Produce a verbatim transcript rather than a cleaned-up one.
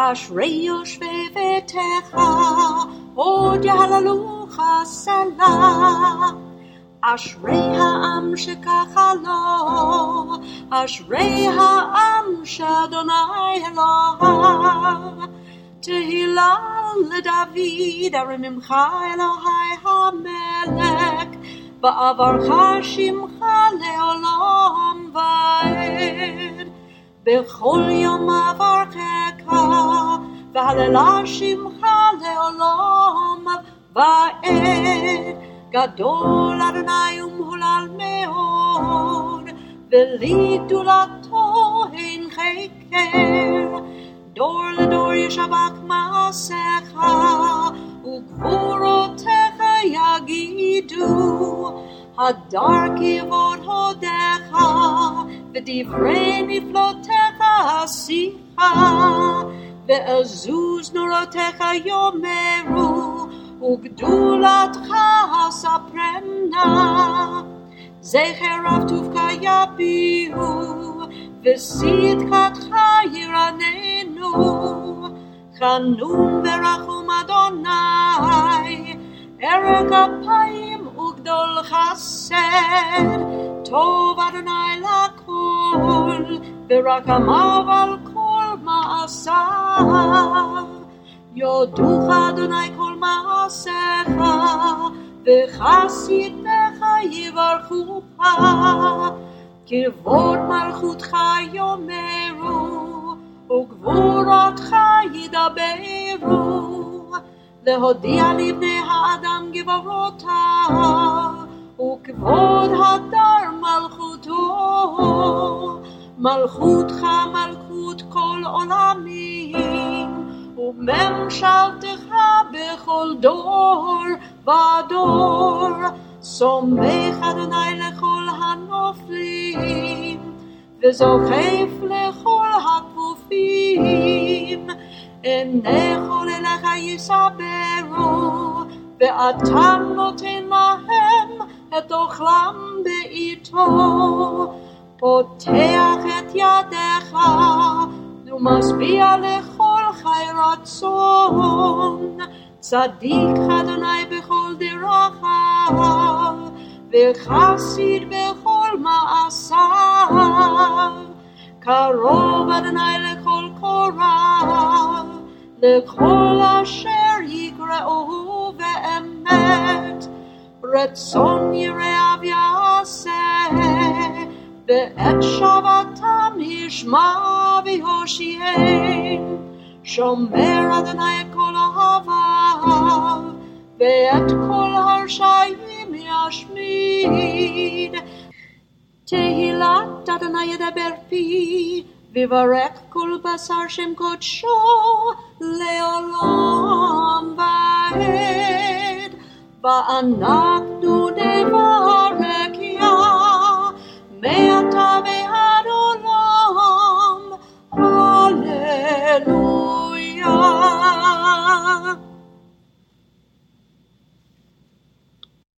אשרי יושבי ביתך, עוד יהללוך סלה. אשרי העם שככה לו, אשרי העם שאדוני אלוהיו. תהילה לדוד, הרי ממך אלוהי המלך, בעברך שמך לעולם ועד. בכל יום אברכך, והללה שמך לעולם ועד. גדול אדוני ומהולל מאוד, ולי גדולתו אין חקר. דור לדור ישבח מעשיך, וגבורותיך יגידו. הדר כבוד הודיך, ודברי נפלותיך עשיך. ועזוז נורותיך יאמרו, וגדולתך ספרנה. זכר רב טובך יביאו, וצדקתך ירננו. חנון ורחום אדוני, ארך אפיים וגדול חסד. טוב אדוני לכל, ורחמיו על כל מעשיו. יודוך אדוני כל מעשיך, וחסידיך יברכוך. כבוד מלכותך יאמרו, וגבורתך ידברו. להודיע לבני האדם גבורותיו, וכבוד הדר מלכותו. מלכותך מלכות כל עולמים, וממשלתך בכל דור ודור. סומך אדוני לכל הנופלים, וזוכף לכל הכפופים. עיני כל אליך יסברו, ואתה נותן להם את אוכלם בעיתו. פותח את ידיך, ומשביע לכל חי רצון. צדיק אדוני בכל דרכיו, וחסיד בכל מעשיו. קרוב אדוני לכל קורב, לכל אשר יקראו באמת. רצון יראיו יעשה, ואת שבתם ישמע ויושיעם. שומר אדוני את כל אוהביו, ואת כל הרשעים ישמיד. תהילת אדוני ידבר פי, ויברך כל בשר שם קודשו לעולם ועד. בענק דודבה